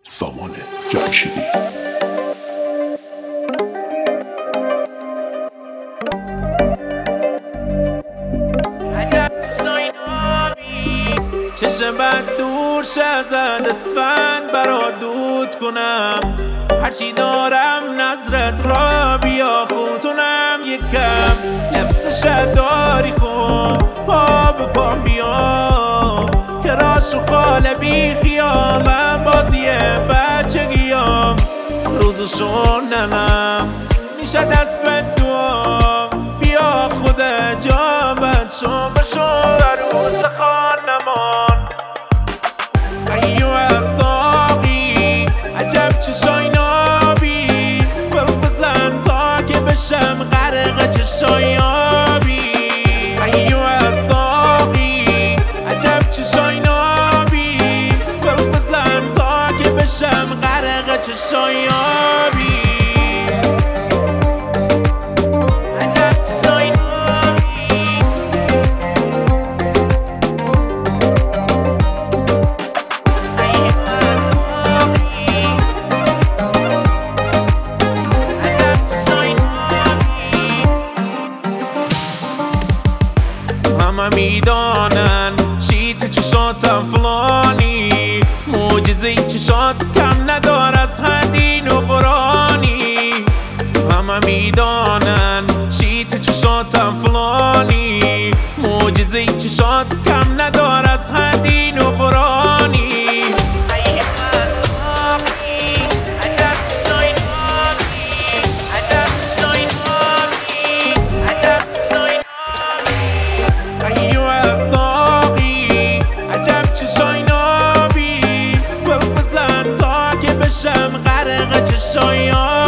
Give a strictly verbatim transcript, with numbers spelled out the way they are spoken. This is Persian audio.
سامان جمشیدی. چشم بد دور شه ازت اسفند برا دود کنم، هرچی دارم نظرت را بیا خوتونم یکم، لبسش داری خوب پا به پام بیا که راش و خاله بی خیالم بازی بچگیام، روزشون ننم میشه دست به دعا بیا خود جامت شو بشو عروس خانمان. ایوه ساقی عجب چشای نابی بل بزن تا که بشم غرق چشای آبی. ایوه ساقی عجب چشای نابی بل بزن تا که بشم غرق چشای آبی. همه میدانن شیط چشاتم فلانی، معجزه چشات کم ندار از حدین و قرآنی. همه میدانن شیط چشاتم فلانی، معجزه چشات کم ندار از حدین و قرآنی. شم غرق چشای